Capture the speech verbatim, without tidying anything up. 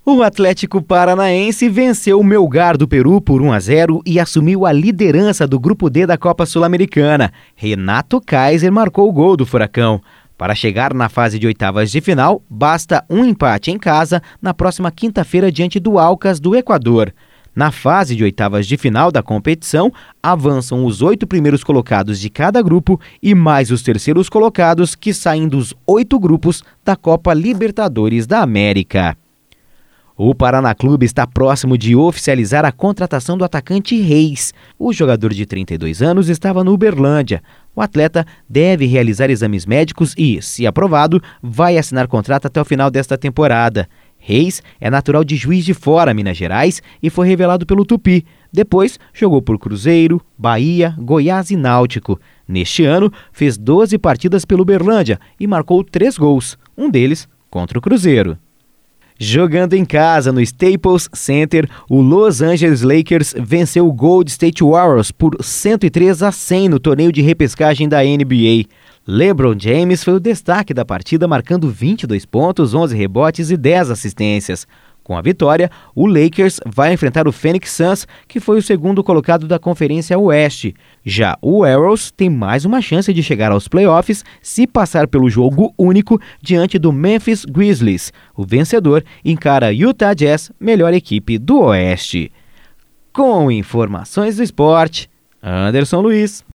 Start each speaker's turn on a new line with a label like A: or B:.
A: O Atlético Paranaense venceu o Melgar do Peru por um a zero e assumiu a liderança do Grupo D da Copa Sul-Americana. Renato Kaiser marcou o gol do Furacão. Para chegar na fase de oitavas de final, basta um empate em casa na próxima quinta-feira diante do Alcas do Equador. Na fase de oitavas de final da competição, avançam os oito primeiros colocados de cada grupo e mais os terceiros colocados que saem dos oito grupos da Copa Libertadores da América. O Paraná Clube está próximo de oficializar a contratação do atacante Reis. O jogador de trinta e dois anos estava no Uberlândia. O atleta deve realizar exames médicos e, se aprovado, vai assinar contrato até o final desta temporada. Reis é natural de Juiz de Fora, Minas Gerais, e foi revelado pelo Tupi. Depois, jogou por Cruzeiro, Bahia, Goiás e Náutico. Neste ano, fez doze partidas pelo Uberlândia e marcou três gols, um deles contra o Cruzeiro. Jogando em casa no Staples Center, o Los Angeles Lakers venceu o Golden State Warriors por cento e três a cem no torneio de repescagem da N B A. LeBron James foi o destaque da partida, marcando vinte e dois pontos, onze rebotes e dez assistências. Com a vitória, o Lakers vai enfrentar o Phoenix Suns, que foi o segundo colocado da Conferência Oeste. Já o Warriors tem mais uma chance de chegar aos playoffs se passar pelo jogo único diante do Memphis Grizzlies. O vencedor encara Utah Jazz, melhor equipe do Oeste. Com informações do esporte, Anderson Luiz.